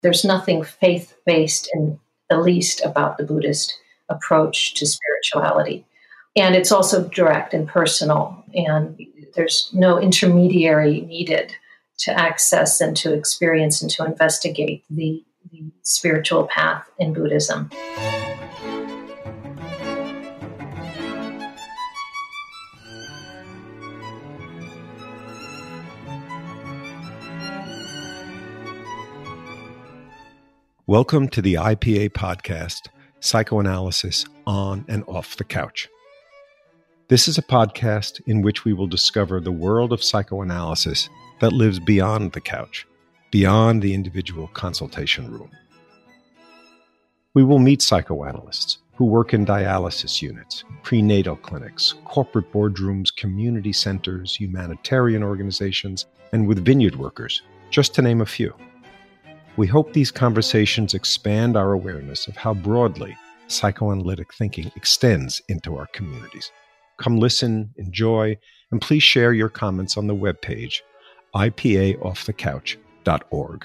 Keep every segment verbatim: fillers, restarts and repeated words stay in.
There's nothing faith-based in the least about the Buddhist approach to spirituality. And it's also direct and personal, and there's no intermediary needed to access and to experience and to investigate the, the spiritual path in Buddhism. Welcome to the I P A podcast, Psychoanalysis on and Off the Couch. This is a podcast in which we will discover the world of psychoanalysis that lives beyond the couch, beyond the individual consultation room. We will meet psychoanalysts who work in dialysis units, prenatal clinics, corporate boardrooms, community centers, humanitarian organizations, and with vineyard workers, just to name a few. We hope these conversations expand our awareness of how broadly psychoanalytic thinking extends into our communities. Come listen, enjoy, and please share your comments on the webpage, I P A off the couch dot org.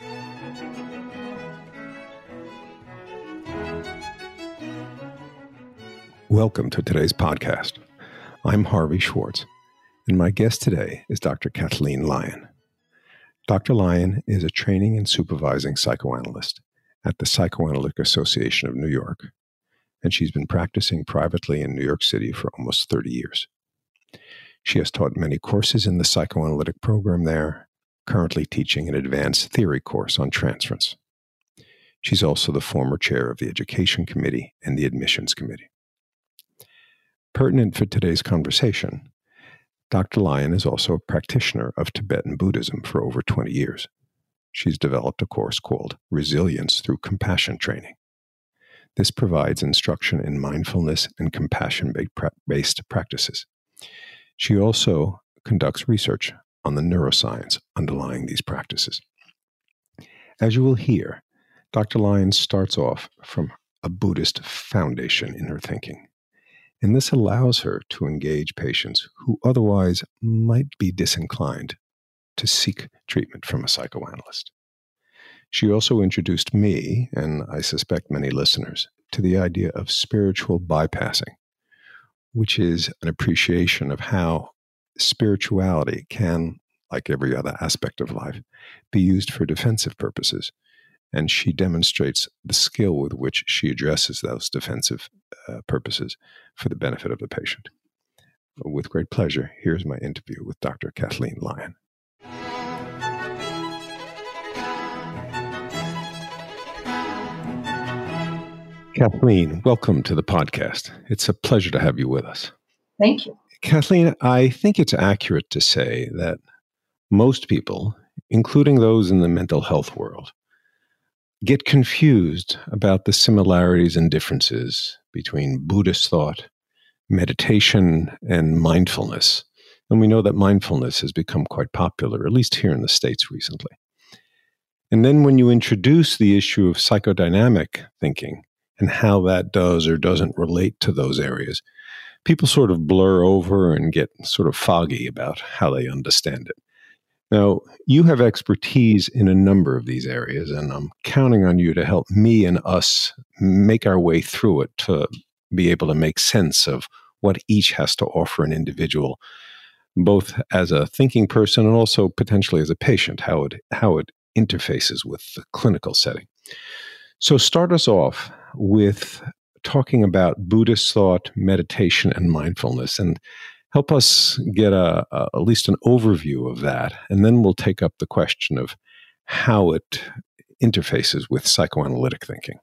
Welcome to today's podcast. I'm Harvey Schwartz, and my guest today is Doctor Kathleen Lyon. Doctor Lyon is a training and supervising psychoanalyst at the Psychoanalytic Association of New York, and she's been practicing privately in New York City for almost thirty years. She has taught many courses in the psychoanalytic program there, currently teaching an advanced theory course on transference. She's also the former chair of the Education Committee and the Admissions Committee. Pertinent for today's conversation, Doctor Lyon is also a practitioner of Tibetan Buddhism for over twenty years. She's developed a course called Resilience Through Compassion Training. This provides instruction in mindfulness and compassion-based practices. She also conducts research on the neuroscience underlying these practices. As you will hear, Doctor Lyon starts off from a Buddhist foundation in her thinking. And this allows her to engage patients who otherwise might be disinclined to seek treatment from a psychoanalyst. She also introduced me, and I suspect many listeners, to the idea of spiritual bypassing, which is an appreciation of how spirituality can, like every other aspect of life, be used for defensive purposes. And she demonstrates the skill with which she addresses those defensive uh, purposes for the benefit of the patient. With great pleasure, here's my interview with Doctor Kathleen Lyon. Kathleen, welcome to the podcast. It's a pleasure to have you with us. Thank you. Kathleen, I think it's accurate to say that most people, including those in the mental health world, get confused about the similarities and differences between Buddhist thought, meditation, and mindfulness. And we know that mindfulness has become quite popular, at least here in the States recently. And then when you introduce the issue of psychodynamic thinking and how that does or doesn't relate to those areas, people sort of blur over and get sort of foggy about how they understand it. Now, you have expertise in a number of these areas, and I'm counting on you to help me and us make our way through it to be able to make sense of what each has to offer an individual, both as a thinking person and also potentially as a patient, how it, how it interfaces with the clinical setting. So start us off with talking about Buddhist thought, meditation, and mindfulness, and help us get a, a, at least an overview of that, and then we'll take up the question of how it interfaces with psychoanalytic thinking.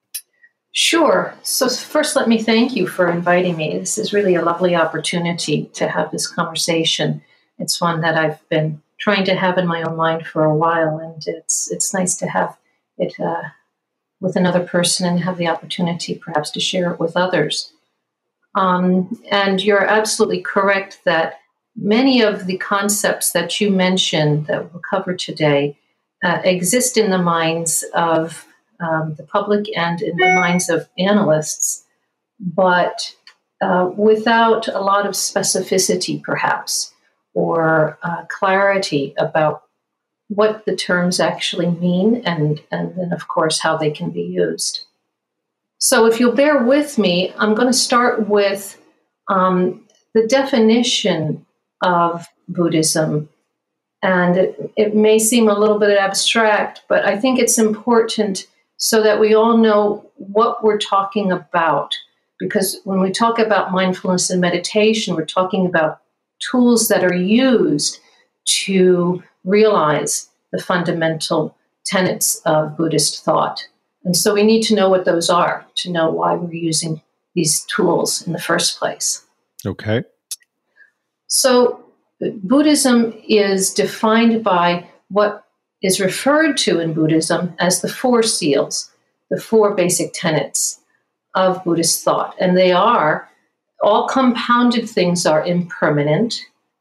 Sure. So first, let me thank you for inviting me. This is really a lovely opportunity to have this conversation. It's one that I've been trying to have in my own mind for a while, and it's it's nice to have it uh, with another person and have the opportunity perhaps to share it with others. Um, and you're absolutely correct that many of the concepts that you mentioned that we'll cover today uh, exist in the minds of um, the public and in the minds of analysts, but uh, without a lot of specificity, perhaps, or uh, clarity about what the terms actually mean, and, and then, of course, how they can be used. So if you'll bear with me, I'm going to start with um, the definition of Buddhism. And it, it may seem a little bit abstract, but I think it's important so that we all know what we're talking about. Because when we talk about mindfulness and meditation, we're talking about tools that are used to realize the fundamental tenets of Buddhist thought. And so we need to know what those are to know why we're using these tools in the first place. Okay. So Buddhism is defined by what is referred to in Buddhism as the four seals, the four basic tenets of Buddhist thought. And they are, all compounded things are impermanent,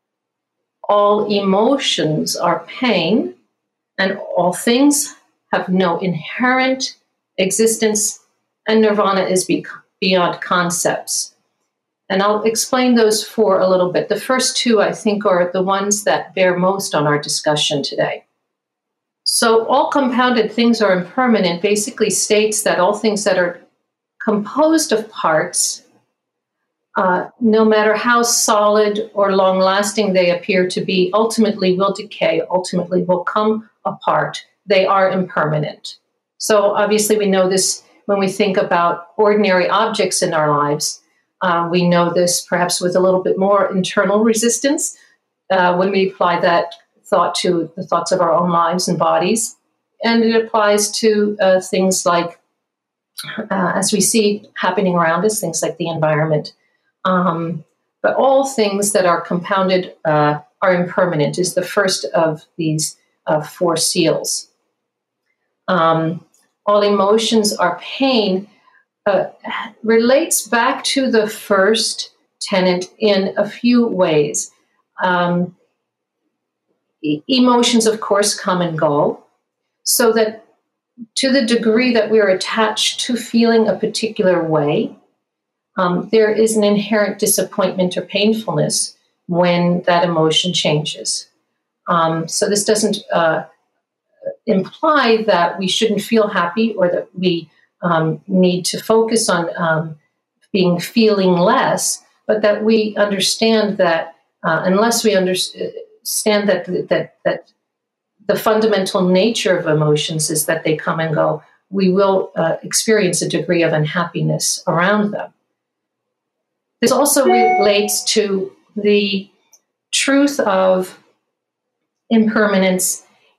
all emotions are pain, and all things have no inherent existence, and nirvana is be- beyond concepts. And I'll explain those four a little bit. The first two, I think, are the ones that bear most on our discussion today. So all compounded things are impermanent basically states that all things that are composed of parts, uh, no matter how solid or long-lasting they appear to be, ultimately will decay, ultimately will come apart. They are impermanent. So obviously we know this when we think about ordinary objects in our lives. Uh, we know this perhaps with a little bit more internal resistance uh, when we apply that thought to the thoughts of our own lives and bodies. And it applies to uh, things like, uh, as we see happening around us, things like the environment. Um, but all things that are compounded uh, are impermanent is the first of these uh, four seals. Um, all emotions are pain uh, relates back to the first tenet in a few ways. Um, e- emotions, of course, come and go, so that to the degree that we're attached to feeling a particular way, um, there is an inherent disappointment or painfulness when that emotion changes. Um, so this doesn't uh, imply that we shouldn't feel happy or that we um, need to focus on um, being feeling less, but that we understand that uh, unless we understand that that that the fundamental nature of emotions is that they come and go, we will uh, experience a degree of unhappiness around them. This also relates to the truth of impermanence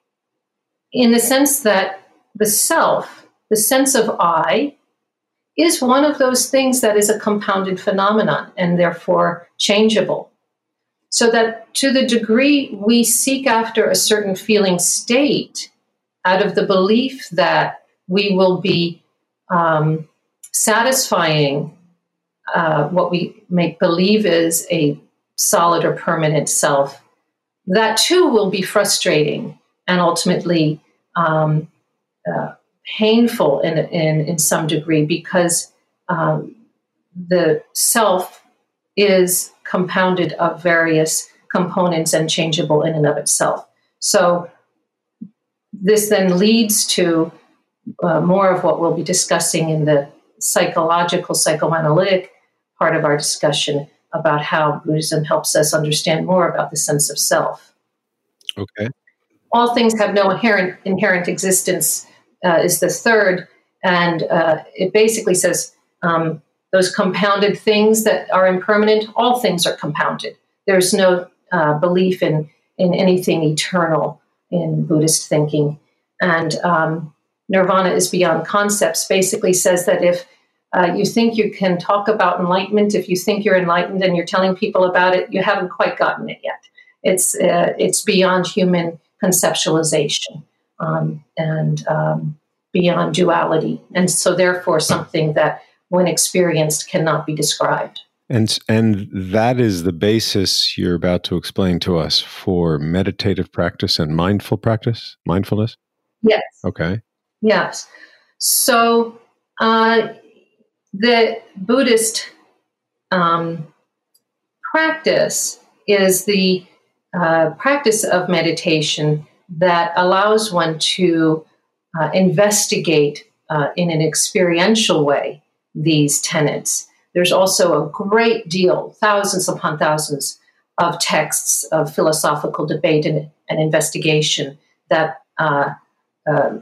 in the sense that the self, the sense of I, is one of those things that is a compounded phenomenon and therefore changeable. So that to the degree we seek after a certain feeling state out of the belief that we will be um, satisfying uh, what we make believe is a solid or permanent self, that too will be frustrating and ultimately um, uh, painful in, in, in some degree because um, the self is compounded of various components and changeable in and of itself. So this then leads to uh, more of what we'll be discussing in the psychological, psychoanalytic part of our discussion about how Buddhism helps us understand more about the sense of self. Okay. All things have no inherent inherent existence uh, is the third, and uh, it basically says um, those compounded things that are impermanent, all things are compounded. There's no uh, belief in, in anything eternal in Buddhist thinking. And um, nirvana is beyond concepts basically says that if uh, you think you can talk about enlightenment, if you think you're enlightened and you're telling people about it, you haven't quite gotten it yet. It's, uh, it's beyond human conceptualization um, and um, beyond duality. And so therefore something that when experienced cannot be described. And and that is the basis you're about to explain to us for meditative practice and mindful practice, mindfulness? Yes. Okay. Yes. So uh, the Buddhist um, practice is the uh, practice of meditation that allows one to uh, investigate uh, in an experiential way these tenets. There's also a great deal, thousands upon thousands, of texts of philosophical debate and, and investigation that uh, uh,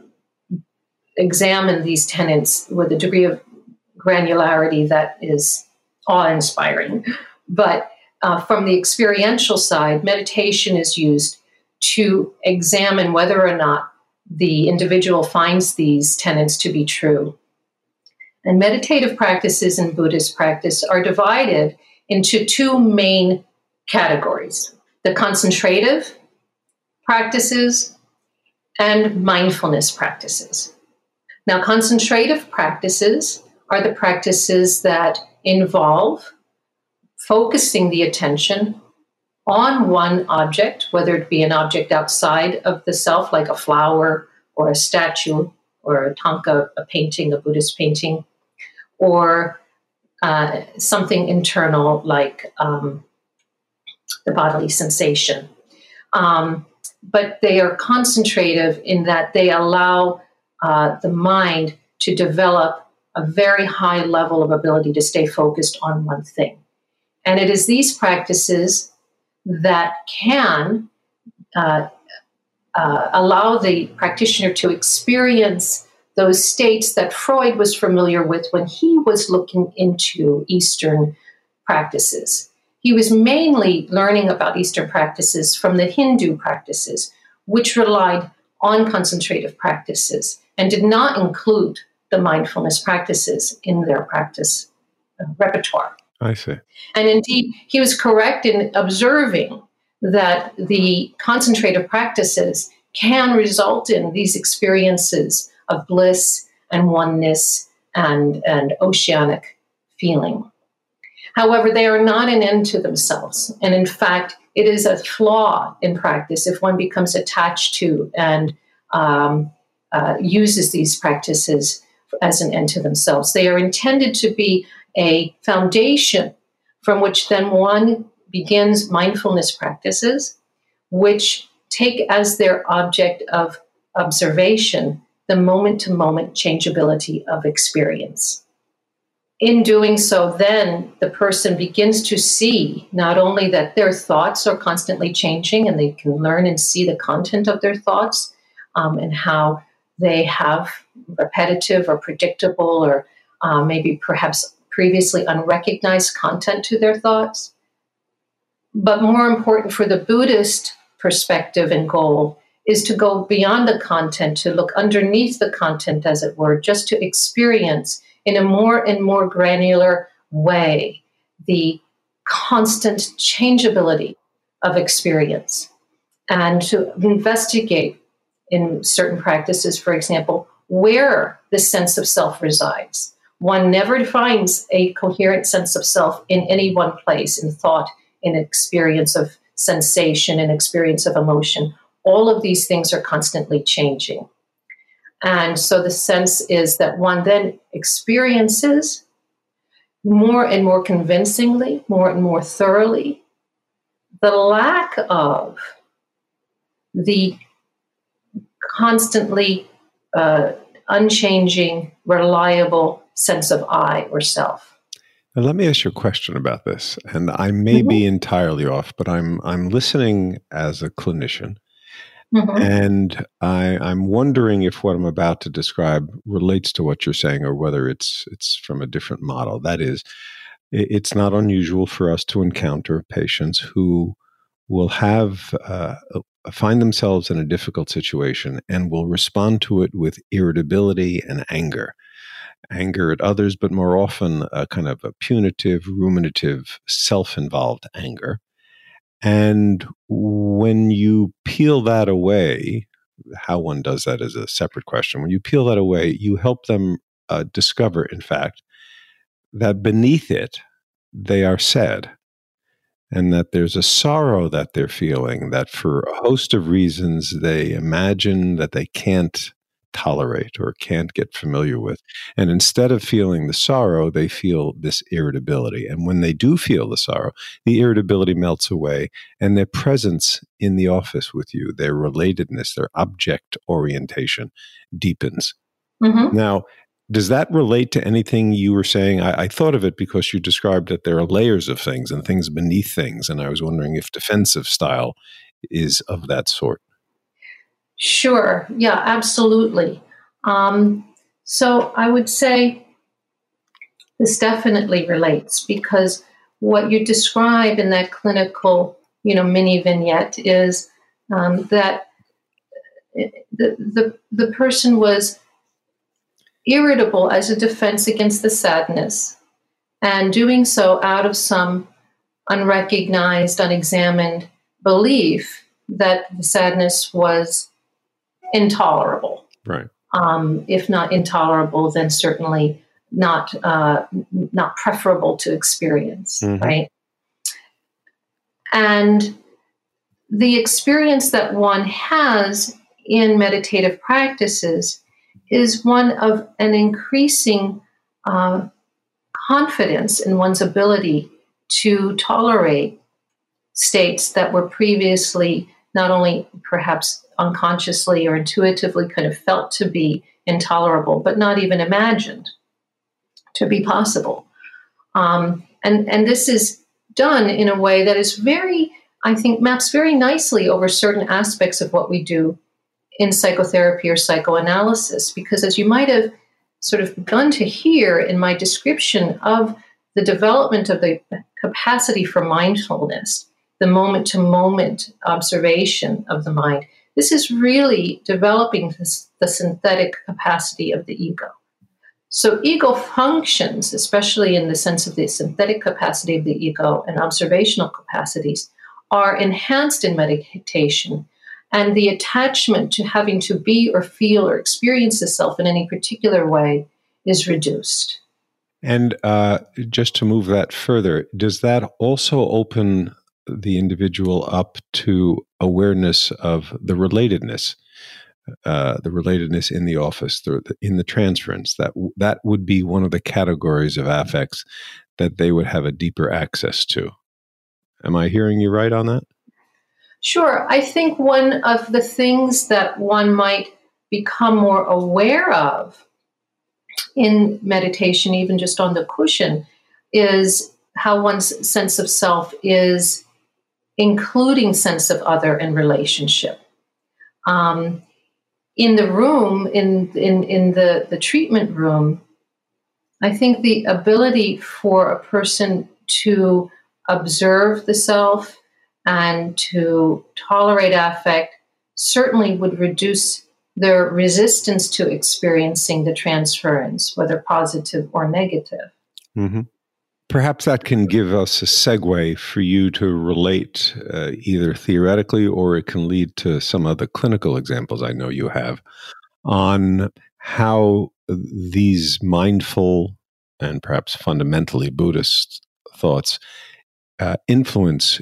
examine these tenets with a degree of granularity that is awe-inspiring. But uh, from the experiential side, meditation is used to examine whether or not the individual finds these tenets to be true. And meditative practices in Buddhist practice are divided into two main categories: the concentrative practices and mindfulness practices. Now, concentrative practices are the practices that involve focusing the attention on one object, whether it be an object outside of the self, like a flower or a statue or a tanka, a painting, a Buddhist painting, or uh, something internal like um, the bodily sensation. Um, but they are concentrative in that they allow uh, the mind to develop a very high level of ability to stay focused on one thing. And it is these practices that can uh, uh, allow the practitioner to experience those states that Freud was familiar with when he was looking into Eastern practices. He was mainly learning about Eastern practices from the Hindu practices, which relied on concentrative practices and did not include the mindfulness practices in their practice uh, repertoire. I see. And indeed, he was correct in observing that the concentrative practices can result in these experiences of bliss and oneness and, and oceanic feeling. However, they are not an end to themselves. And in fact, it is a flaw in practice if one becomes attached to and um, uh, uses these practices as an end to themselves. They are intended to be a foundation from which then one begins mindfulness practices, which take as their object of observation the moment-to-moment changeability of experience. In doing so, then the person begins to see not only that their thoughts are constantly changing and they can learn and see the content of their thoughts um, and how they have repetitive or predictable or uh, maybe perhaps previously unrecognized content to their thoughts. But more important for the Buddhist perspective and goal is to go beyond the content, to look underneath the content, as it were, just to experience in a more and more granular way the constant changeability of experience, and to investigate in certain practices, for example, where the sense of self resides. One never finds a coherent sense of self in any one place, in thought, in experience of sensation, in experience of emotion. All of these things are constantly changing. And so the sense is that one then experiences more and more convincingly, more and more thoroughly, the lack of the constantly uh, unchanging, reliable sense of I or self. Now, let me ask you a question about this, and I may mm-hmm. be entirely off, but I'm I'm listening as a clinician, mm-hmm. and I, I'm wondering if what I'm about to describe relates to what you're saying, or whether it's it's from a different model. That is, it's not unusual for us to encounter patients who will have uh, find themselves in a difficult situation and will respond to it with irritability and anger. Anger at others, but more often a kind of a punitive, ruminative, self-involved anger. And when you peel that away, how one does that is a separate question. When you peel that away, you help them uh, discover, in fact, that beneath it, they are sad. And that there's a sorrow that they're feeling, that for a host of reasons they imagine that they can't tolerate or can't get familiar with. And instead of feeling the sorrow, they feel this irritability. And when they do feel the sorrow, the irritability melts away, and their presence in the office with you, their relatedness, their object orientation deepens. Mm-hmm. Now, does that relate to anything you were saying? I, I thought of it because you described that there are layers of things and things beneath things. And I was wondering if defensive style is of that sort. Sure. Yeah, absolutely. Um, so I would say this definitely relates, because what you describe in that clinical, you know, mini vignette is um, that the, the the person was irritable as a defense against the sadness, and doing so out of some unrecognized, unexamined belief that the sadness was intolerable. Right. Um, if not intolerable, then certainly not uh, not preferable to experience. Mm-hmm. Right. And the experience that one has in meditative practices is one of an increasing uh, confidence in one's ability to tolerate states that were previously not only perhaps unconsciously or intuitively kind of felt to be intolerable, but not even imagined to be possible. Um, and, and this is done in a way that is very, I think, maps very nicely over certain aspects of what we do in psychotherapy or psychoanalysis, because as you might have sort of begun to hear in my description of the development of the capacity for mindfulness, the moment-to-moment observation of the mind, this is really developing this, the synthetic capacity of the ego. So ego functions, especially in the sense of the synthetic capacity of the ego and observational capacities, are enhanced in meditation, and the attachment to having to be or feel or experience the self in any particular way is reduced. And uh, just to move that further, does that also open the individual up to awareness of the relatedness, uh, the relatedness in the office, the, in the transference? That that would be one of the categories of affects that they would have a deeper access to. Am I hearing you right on that? Sure. I think one of the things that one might become more aware of in meditation, even just on the cushion, is how one's sense of self is including sense of other and relationship. Um, in the room, in, in, in the, the treatment room, I think the ability for a person to observe the self and to tolerate affect certainly would reduce their resistance to experiencing the transference, whether positive or negative. Mm-hmm. Perhaps that can give us a segue for you to relate uh, either theoretically, or it can lead to some of the clinical examples I know you have on how these mindful and perhaps fundamentally Buddhist thoughts uh, influence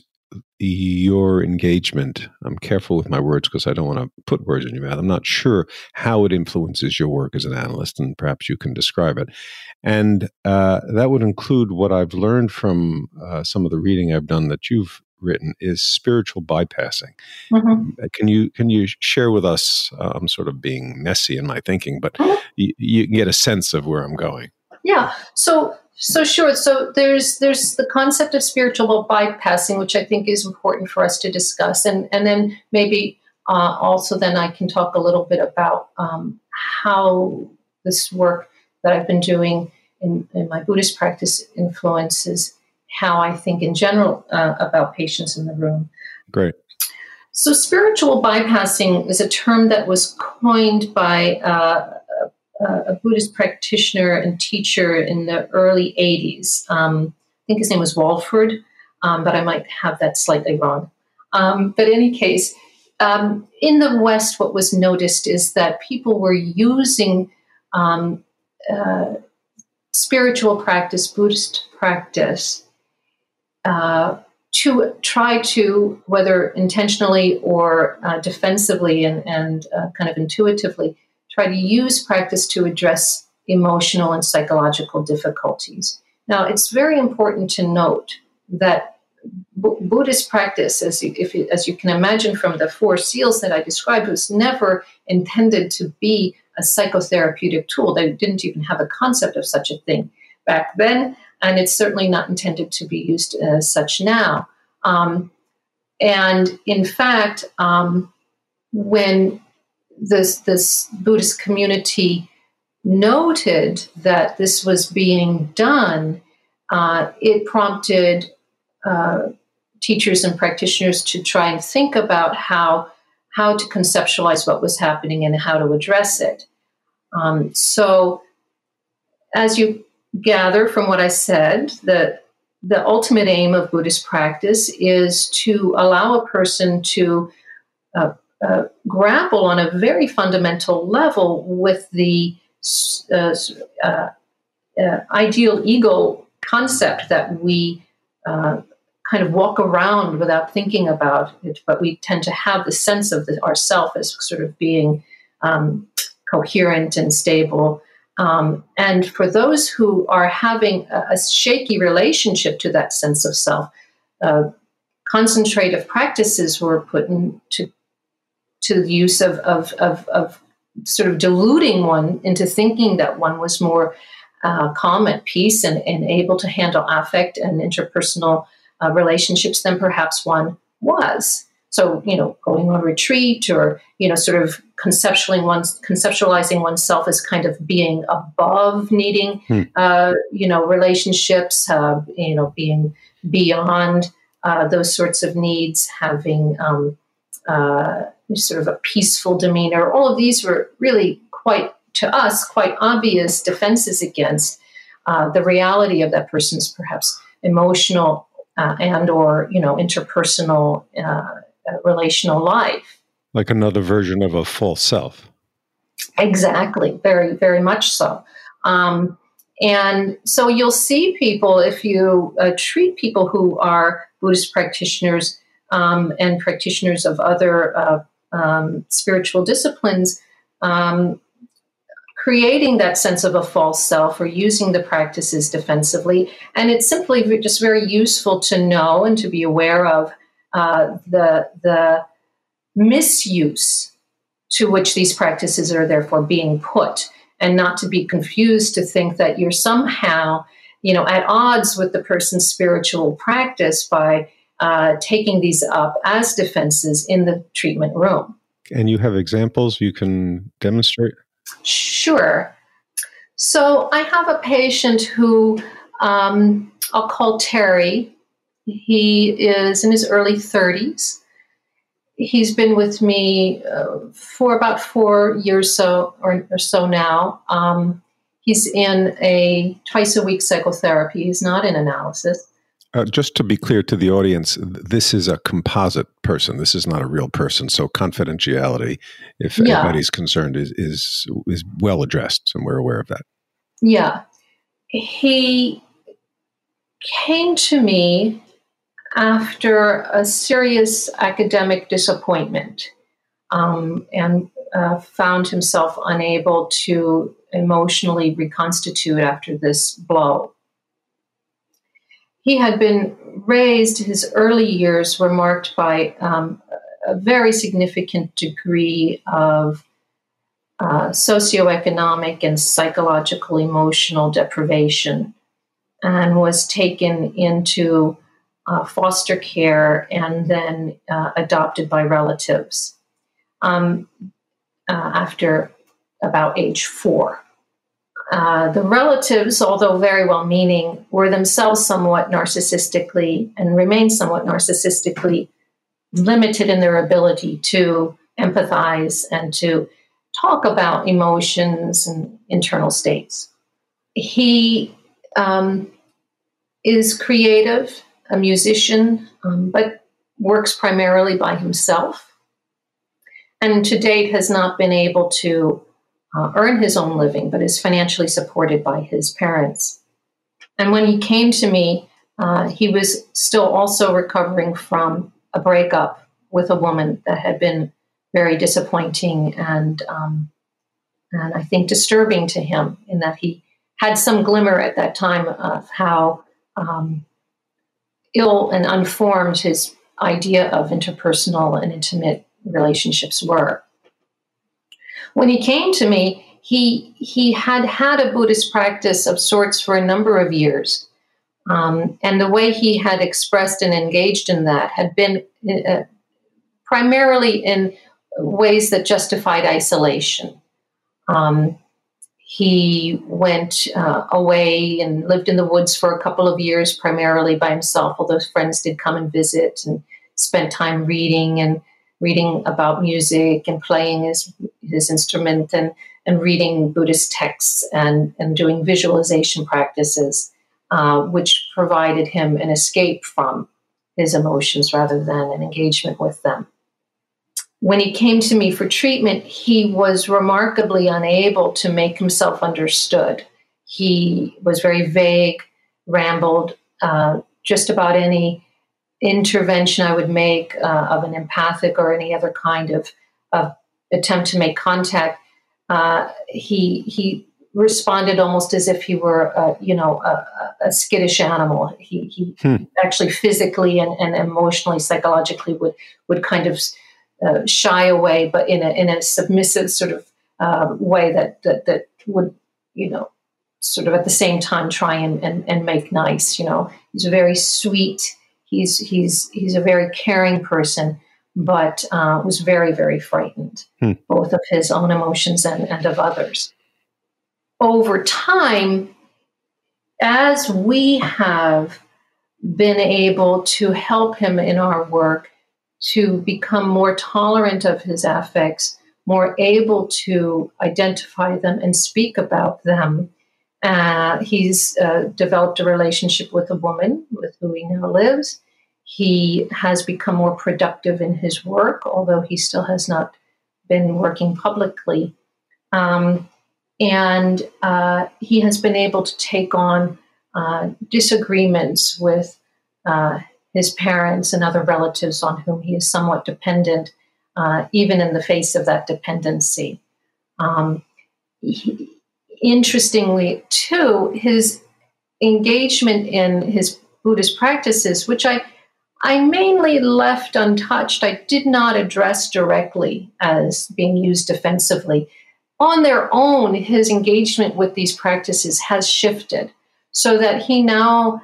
your engagement. I'm careful with my words because I don't want to put words in your mouth. I'm not sure how it influences your work as an analyst, and perhaps you can describe it. And uh, that would include what I've learned from uh, some of the reading I've done that you've written is spiritual bypassing. Mm-hmm. Can you can you share with us? Uh, I'm sort of being messy in my thinking, but mm-hmm. you, you get a sense of where I'm going. Yeah. So. So sure. So there's there's the concept of spiritual bypassing, which I think is important for us to discuss, and and then maybe uh, also then I can talk a little bit about um, how this work that I've been doing in, in my Buddhist practice influences how I think in general uh, about patients in the room. Great. So spiritual bypassing is a term that was coined by Uh, a Buddhist practitioner and teacher in the early eighties. Um, I think his name was Walford, um, but I might have that slightly wrong. Um, but in any case, um, in the West, what was noticed is that people were using um, uh, spiritual practice, Buddhist practice, uh, to try to, whether intentionally or uh, defensively and, and uh, kind of intuitively, try to use practice to address emotional and psychological difficulties. Now, it's very important to note that B- Buddhist practice, as you, if you, as you can imagine from the four seals that I described, was never intended to be a psychotherapeutic tool. They didn't even have a concept of such a thing back then, and it's certainly not intended to be used as such now. Um, and in fact, um, when this, this Buddhist community noted that this was being done, uh, it prompted uh, teachers and practitioners to try and think about how how to conceptualize what was happening and how to address it. Um, so, as you gather from what I said, the the ultimate aim of Buddhist practice is to allow a person to uh, uh, grapple on a very fundamental level with the uh, uh, uh, ideal ego concept that we uh, kind of walk around without thinking about it, but we tend to have the sense of the, ourself as sort of being um, coherent and stable. Um, and for those who are having a, a shaky relationship to that sense of self, uh, concentrative practices were put into to the use of, of, of, of sort of deluding one into thinking that one was more uh, calm, at peace, and, and able to handle affect and interpersonal uh, relationships than perhaps one was. So, you know, going on retreat, or, you know, sort of conceptualizing one's conceptualizing oneself as kind of being above needing, hmm. uh, you know, relationships, uh, you know, being beyond uh, those sorts of needs, having um, uh, sort of a peaceful demeanor. All of these were really quite, to us, quite obvious defenses against uh, the reality of that person's perhaps emotional uh, and or, you know, interpersonal uh, relational life. Like another version of a false self. Exactly. Very, very much so. Um, and so you'll see people, if you uh, treat people who are Buddhist practitioners um, and practitioners of other uh, um, spiritual disciplines, um, creating that sense of a false self or using the practices defensively. And it's simply just very useful to know and to be aware of uh, the the misuse to which these practices are therefore being put, and not to be confused to think that you're somehow, you know, at odds with the person's spiritual practice by uh, taking these up as defenses in the treatment room. And you have examples you can demonstrate? Sure. So I have a patient who um, I'll call Terry. He is in his early thirties. He's been with me uh, for about four years so or, or so now. Um, he's in a twice a week psychotherapy. He's not in analysis. Uh, just to be clear to the audience, this is a composite person. This is not a real person. So confidentiality, if yeah. anybody's concerned, is, is is well addressed, and we're aware of that. Yeah. He came to me after a serious academic disappointment, um, and uh, found himself unable to emotionally reconstitute after this blow. He had been raised, his early years were marked by um, a very significant degree of uh, socioeconomic and psychological emotional deprivation, and was taken into uh, foster care and then uh, adopted by relatives um, uh, after about age four. Uh, the relatives, although very well-meaning, were themselves somewhat narcissistically and remain somewhat narcissistically limited in their ability to empathize and to talk about emotions and internal states. He um, is creative, a musician, um, but works primarily by himself, and to date has not been able to Uh, earn his own living, but is financially supported by his parents. And when he came to me, uh, he was still also recovering from a breakup with a woman that had been very disappointing and um, and I think disturbing to him, in that he had some glimmer at that time of how um, ill and unformed his idea of interpersonal and intimate relationships were. When he came to me, he he had had a Buddhist practice of sorts for a number of years. Um, and the way he had expressed and engaged in that had been uh, primarily in ways that justified isolation. Um, he went uh, away and lived in the woods for a couple of years, primarily by himself, although friends did come and visit, and spent time reading and reading about music and playing his, his instrument, and, and reading Buddhist texts, and, and doing visualization practices. Uh, which provided him an escape from his emotions rather than an engagement with them. When he came to me for treatment, he was remarkably unable to make himself understood. He was very vague, rambled. Uh, just about any intervention I would make uh, of an empathic or any other kind of, of attempt to make contact, uh, he he responded almost as if he were, uh, you know, a, a skittish animal. He, he hmm. actually physically and, and emotionally, psychologically would would kind of uh, shy away, but in a in a submissive sort of uh, way that, that that would, you know, sort of at the same time try and, and, and make nice. You know, he's very sweet. He's he's he's a very caring person, but uh, was very very frightened, hmm. both of his own emotions and, and of others. Over time, as we have been able to help him in our work to become more tolerant of his affects, more able to identify them and speak about them, uh, he's uh, developed a relationship with a woman with who he now lives. He has become more productive in his work, although he still has not been working publicly. Um, And uh, he has been able to take on uh, disagreements with uh, his parents and other relatives on whom he is somewhat dependent, uh, even in the face of that dependency. Um, he, interestingly, too, his engagement in his Buddhist practices, which I, I mainly left untouched, I did not address directly as being used defensively. On their own, his engagement with these practices has shifted so that he now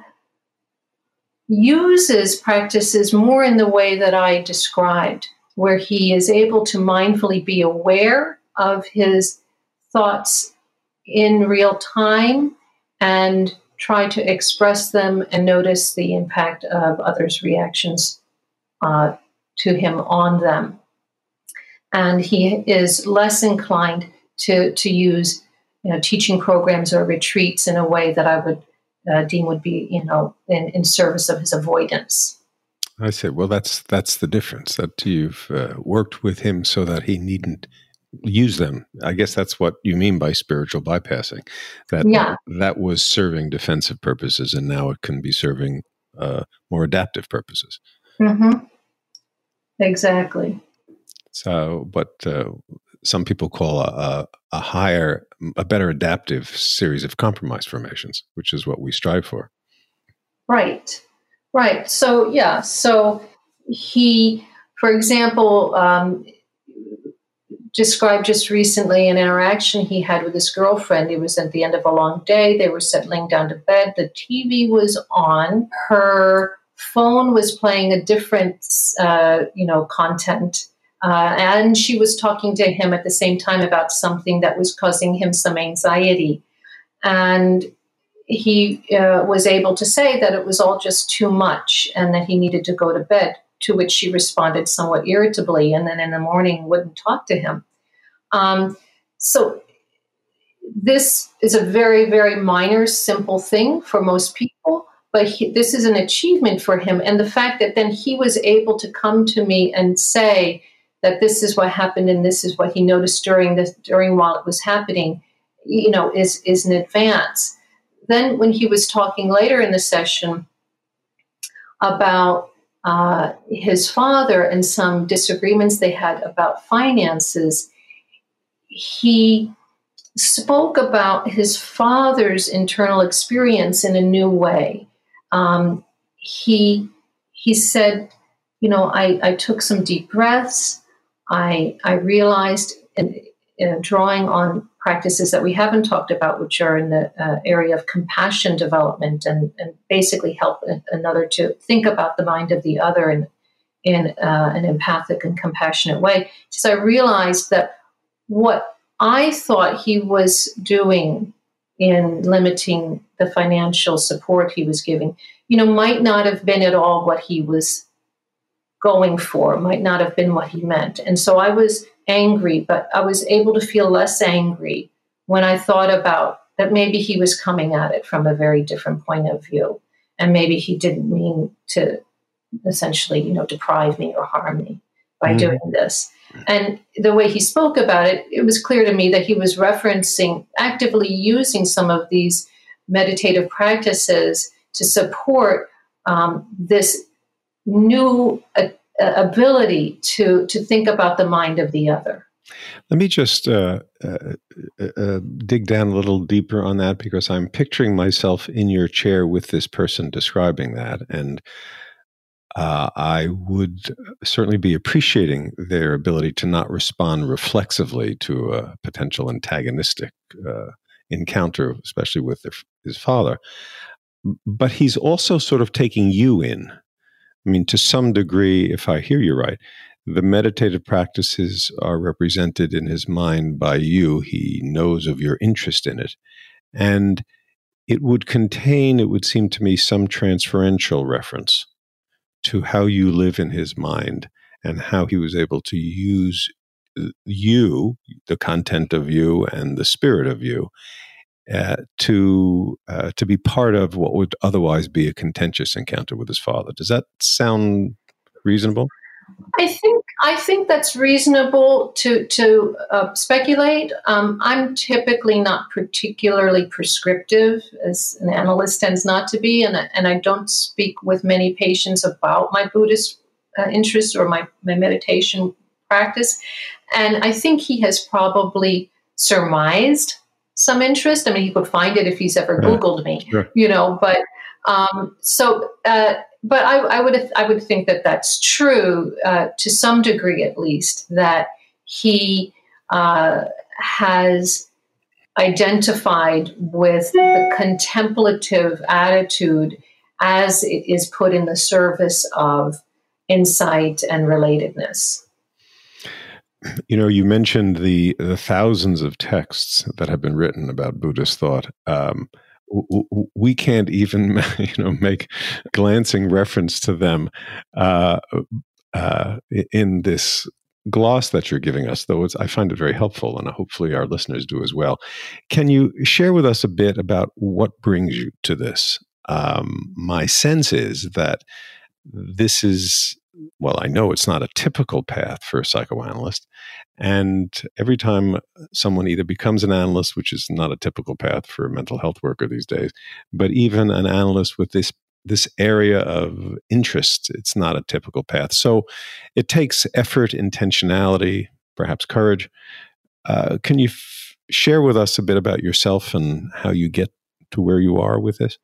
uses practices more in the way that I described, where he is able to mindfully be aware of his thoughts in real time and try to express them and notice the impact of others' reactions uh, to him on them. And he is less inclined to to use, you know, teaching programs or retreats in a way that I would uh, deem would be, you know, in, in service of his avoidance. I say, well, that's that's the difference, that you've uh, worked with him so that he needn't use them. I guess that's what you mean by spiritual bypassing. That yeah. that was serving defensive purposes, and now it can be serving uh, more adaptive purposes. Mm-hmm. Exactly. So, but uh, some people call a, a higher, a better adaptive series of compromise formations, which is what we strive for. Right, right. So, yeah, so he, for example, um, described just recently an interaction he had with his girlfriend. It was at the end of a long day. They were settling down to bed. The T V was on. Her phone was playing a different, uh, you know, content. Uh, and she was talking to him at the same time about something that was causing him some anxiety. And he uh, was able to say that it was all just too much and that he needed to go to bed, to which she responded somewhat irritably, and then in the morning wouldn't talk to him. Um, so this is a very, very minor, simple thing for most people, but he, this is an achievement for him. And the fact that then he was able to come to me and say that this is what happened and this is what he noticed during this, during while it was happening, you know, is, is an advance. Then when he was talking later in the session about uh, his father and some disagreements they had about finances, he spoke about his father's internal experience in a new way. Um, he he said, you know, I, I took some deep breaths. I I realized, in, in drawing on practices that we haven't talked about, which are in the uh, area of compassion development, and, and basically help another to think about the mind of the other in in uh, an empathic and compassionate way. So I realized that what I thought he was doing in limiting the financial support he was giving, you know, might not have been at all what he was going for, might not have been what he meant. And so I was angry, but I was able to feel less angry when I thought about that maybe he was coming at it from a very different point of view. And maybe he didn't mean to essentially, you know, deprive me or harm me by mm-hmm. doing this. And the way he spoke about it, it was clear to me that he was referencing, actively using some of these meditative practices to support um, this new uh, ability to, to think about the mind of the other. Let me just uh, uh, uh, dig down a little deeper on that, because I'm picturing myself in your chair with this person describing that. And Uh, I would certainly be appreciating their ability to not respond reflexively to a potential antagonistic uh, encounter, especially with their, his father. But he's also sort of taking you in. I mean, to some degree, if I hear you right, the meditative practices are represented in his mind by you. He knows of your interest in it. And it would contain, it would seem to me, some transferential reference to how you live in his mind and how he was able to use you, the content of you and the spirit of you, uh, to uh, to be part of what would otherwise be a contentious encounter with his father. Does that sound reasonable? I think I think that's reasonable to to uh, speculate. Um, I'm typically not particularly prescriptive, as an analyst tends not to be, and and I don't speak with many patients about my Buddhist uh, interests or my my meditation practice. And I think he has probably surmised some interest. I mean, he could find it if he's ever Googled me, sure. you know. But um, so. Uh, But I, I would I would think that that's true uh, to some degree, at least, that he uh, has identified with the contemplative attitude as it is put in the service of insight and relatedness. You know, you mentioned the the thousands of texts that have been written about Buddhist thought. Um, we can't even, you know, make glancing reference to them uh, uh, in this gloss that you're giving us, though it's, I find it very helpful, and hopefully our listeners do as well. Can you share with us a bit about what brings you to this? Um, my sense is that this is, well, I know it's not a typical path for a psychoanalyst. And every time someone either becomes an analyst, which is not a typical path for a mental health worker these days, but even an analyst with this this area of interest, it's not a typical path. So it takes effort, intentionality, perhaps courage. Uh, can you f- share with us a bit about yourself and how you get to where you are with this?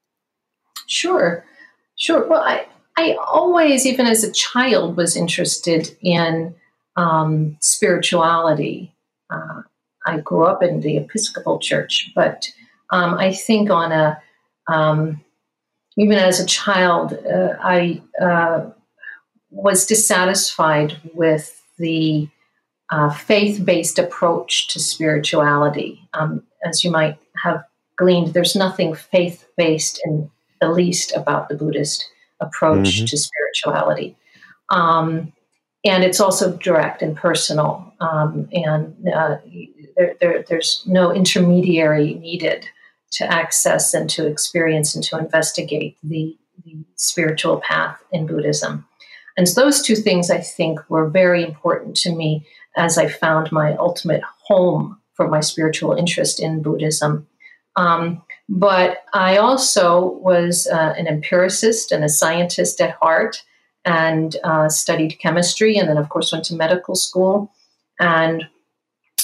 Sure. Sure. Well, I, I always, even as a child, was interested in Um, spirituality. Uh, I grew up in the Episcopal Church, but um, I think on a, um, even as a child, uh, I uh, was dissatisfied with the uh, faith-based approach to spirituality. Um, as you might have gleaned, there's nothing faith-based in the least about the Buddhist approach mm-hmm. to spirituality. Um, And it's also direct and personal, um, and uh, there, there, there's no intermediary needed to access and to experience and to investigate the, the spiritual path in Buddhism. And so those two things, I think, were very important to me as I found my ultimate home for my spiritual interest in Buddhism. Um, but I also was uh, an empiricist and a scientist at heart, and uh, studied chemistry, and then, of course, went to medical school. And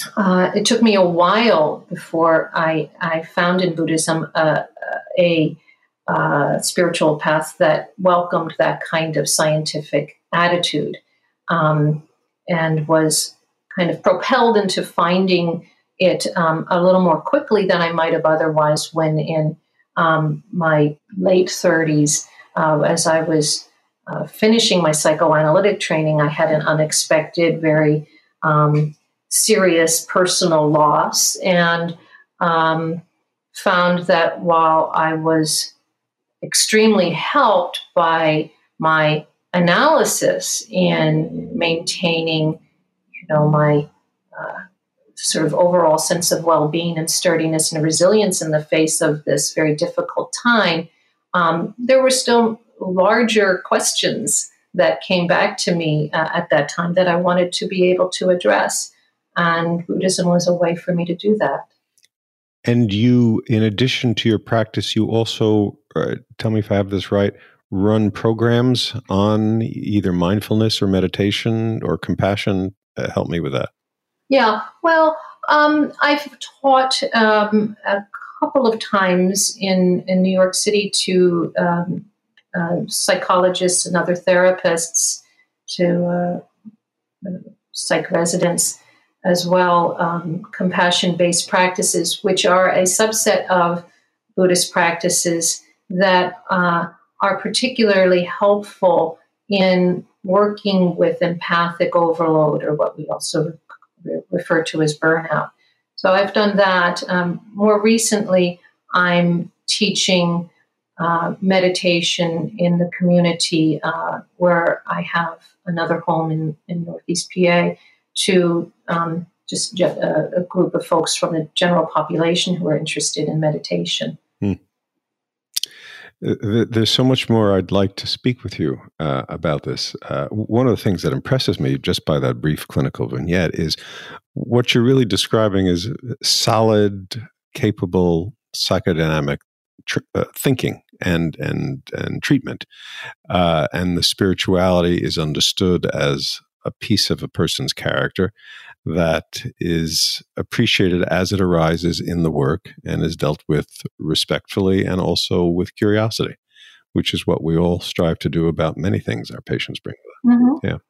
uh, it took me a while before I, I found in Buddhism uh, a uh, spiritual path that welcomed that kind of scientific attitude, um, and was kind of propelled into finding it um, a little more quickly than I might have otherwise when in um, my late thirties, uh, as I was uh, finishing my psychoanalytic training, I had an unexpected, very um, serious personal loss, and um, found that while I was extremely helped by my analysis in maintaining, you know, my uh, sort of overall sense of well-being and sturdiness and resilience in the face of this very difficult time, um, there were still larger questions that came back to me uh, at that time that I wanted to be able to address. And Buddhism was a way for me to do that. And you, in addition to your practice, you also, uh, tell me if I have this right, run programs on either mindfulness or meditation or compassion. Uh, help me with that. Yeah, well, um, I've taught um, a couple of times in, in New York City to um, uh, psychologists and other therapists, to uh, psych residents as well, um, compassion-based practices, which are a subset of Buddhist practices that uh, are particularly helpful in working with empathic overload, or what we also refer to as burnout. So I've done that. Um, more recently, I'm teaching uh, meditation in the community uh, where I have another home in, in Northeast P A, to um, just a, a group of folks from the general population who are interested in meditation. Hmm. There's so much more I'd like to speak with you uh, about this. Uh, one of the things that impresses me just by that brief clinical vignette is what you're really describing is solid, capable, psychodynamic tr- uh, thinking and and and treatment, uh, and the spirituality is understood as a piece of a person's character that is appreciated as it arises in the work and is dealt with respectfully and also with curiosity, which is what we all strive to do about many things our patients bring with us. Mm-hmm. Yeah.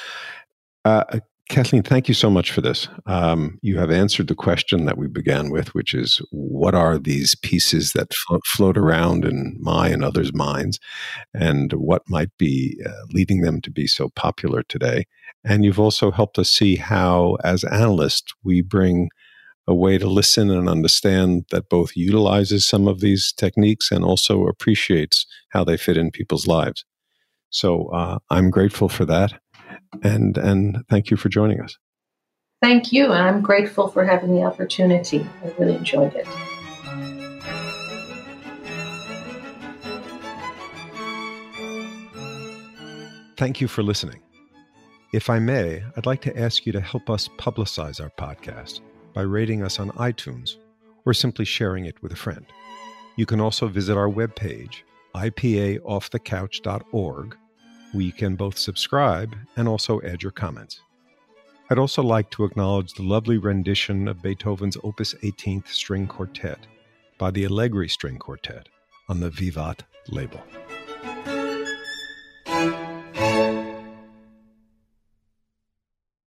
Uh, Kathleen, thank you so much for this. Um, you have answered the question that we began with, which is, what are these pieces that flo- float around in my and others' minds, and what might be uh, leading them to be so popular today? And you've also helped us see how, as analysts, we bring a way to listen and understand that both utilizes some of these techniques and also appreciates how they fit in people's lives. So uh, I'm grateful for that. And and thank you for joining us. Thank you. And I'm grateful for having the opportunity. I really enjoyed it. Thank you for listening. If I may, I'd like to ask you to help us publicize our podcast by rating us on iTunes or simply sharing it with a friend. You can also visit our webpage, I P A off the couch dot org, where you can both subscribe and also add your comments. I'd also like to acknowledge the lovely rendition of Beethoven's Opus eighteenth String Quartet by the Allegri String Quartet on the Vivat label.